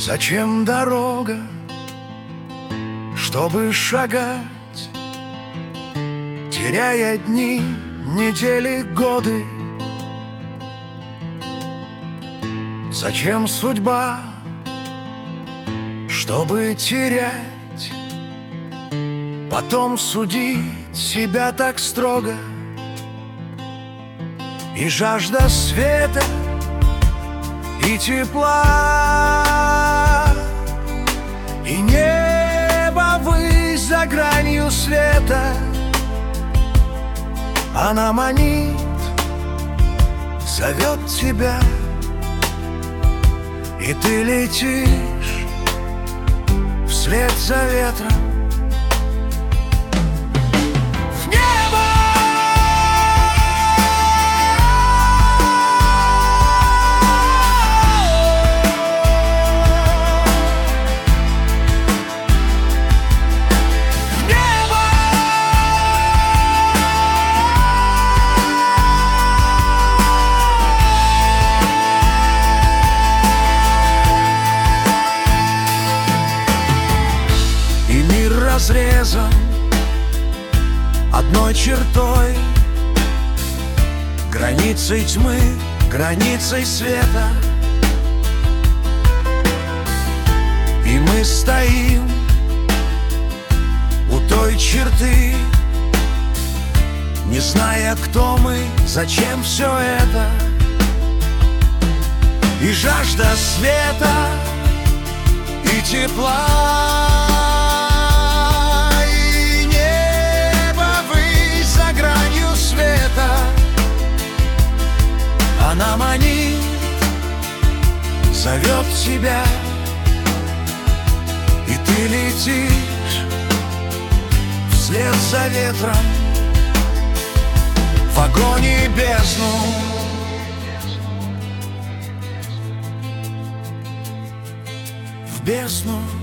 Зачем дорога, чтобы шагать, теряя дни, недели, годы? Зачем судьба, чтобы терять, потом судить себя так строго? И жажда света, и тепла, и небо высь за гранью света. Она манит, зовет тебя, и ты летишь вслед за ветром. Разрезан одной чертой, границей тьмы, границей света. И мы стоим у той черты, не зная, кто мы, зачем все это. И жажда света, и тепла, она манит, зовет тебя, и ты летишь вслед за ветром в огонь и бездну. В бездну.